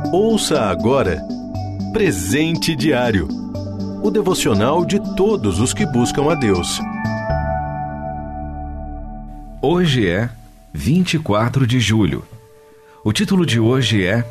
Ouça agora Presente Diário, o devocional de todos os que buscam a Deus. Hoje é 24 de julho. O título de hoje é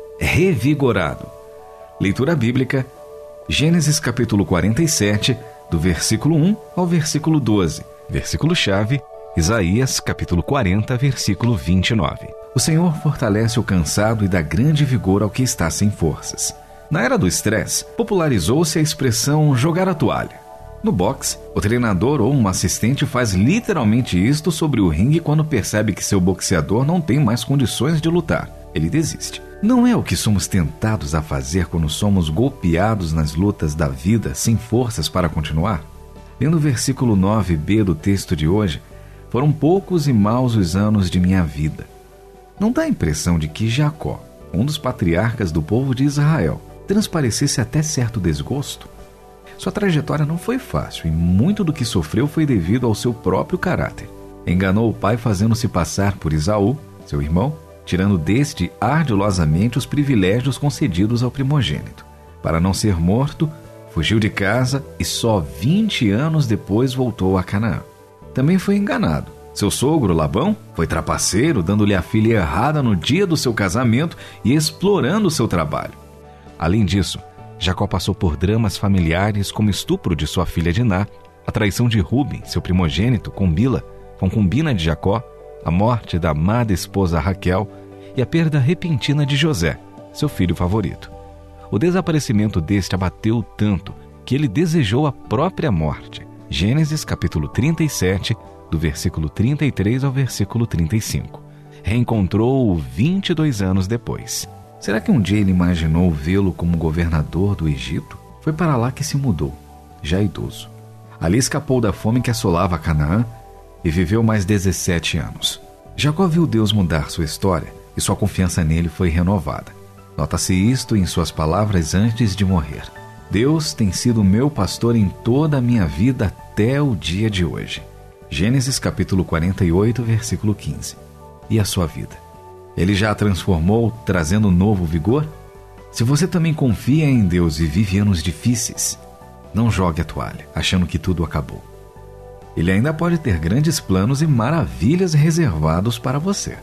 Revigorado. Leitura bíblica, Gênesis capítulo 47, do versículo 1 ao versículo 12. Versículo-chave, Isaías capítulo 40, versículo 29. O Senhor fortalece o cansado e dá grande vigor ao que está sem forças. Na era do estresse, popularizou-se a expressão jogar a toalha. No boxe, o treinador ou um assistente faz literalmente isto sobre o ringue quando percebe que seu boxeador não tem mais condições de lutar. Ele desiste. Não é o que somos tentados a fazer quando somos golpeados nas lutas da vida sem forças para continuar? Lendo o versículo 9b do texto de hoje, foram poucos e maus os anos de minha vida. Não dá a impressão de que Jacó, um dos patriarcas do povo de Israel, transparecesse até certo desgosto? Sua trajetória não foi fácil e muito do que sofreu foi devido ao seu próprio caráter. Enganou o pai fazendo-se passar por Esaú, seu irmão, tirando deste ardilosamente os privilégios concedidos ao primogênito. Para não ser morto, fugiu de casa e só 20 anos depois voltou a Canaã. Também foi enganado. Seu sogro, Labão, foi trapaceiro, dando-lhe a filha errada no dia do seu casamento e explorando seu trabalho. Além disso, Jacó passou por dramas familiares como estupro de sua filha Diná, a traição de Ruben, seu primogênito, com Bila, concubina de Jacó, a morte da amada esposa Raquel e a perda repentina de José, seu filho favorito. O desaparecimento deste abateu tanto que ele desejou a própria morte. Gênesis capítulo 37, do versículo 33 ao versículo 35. Reencontrou-o 22 anos depois. Será que um dia ele imaginou vê-lo como governador do Egito? Foi para lá que se mudou, já idoso. Ali escapou da fome que assolava Canaã e viveu mais 17 anos. Jacó viu Deus mudar sua história e sua confiança nele foi renovada. Nota-se isto em suas palavras antes de morrer. Deus tem sido meu pastor em toda a minha vida até o dia de hoje. Gênesis capítulo 48, versículo 15. E a sua vida? Ele já a transformou, trazendo novo vigor? Se você também confia em Deus e vive anos difíceis, não jogue a toalha, achando que tudo acabou. Ele ainda pode ter grandes planos e maravilhas reservados para você.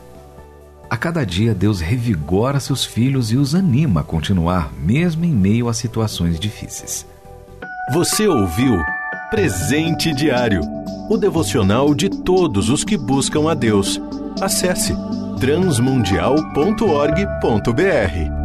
A cada dia, Deus revigora seus filhos e os anima a continuar, mesmo em meio a situações difíceis. Você ouviu Presente Diário, o devocional de todos os que buscam a Deus. Acesse transmundial.org.br.